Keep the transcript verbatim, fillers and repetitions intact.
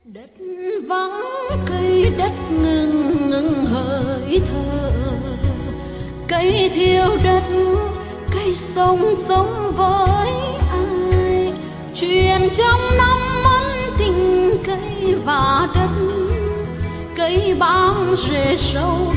Đất vắng cây đất ngừng ngừng hơi thở, cây thiếu đất cây sống sống với ai. Chuyện trong năm mẫn tình cây và đất, cây bám rễ sâu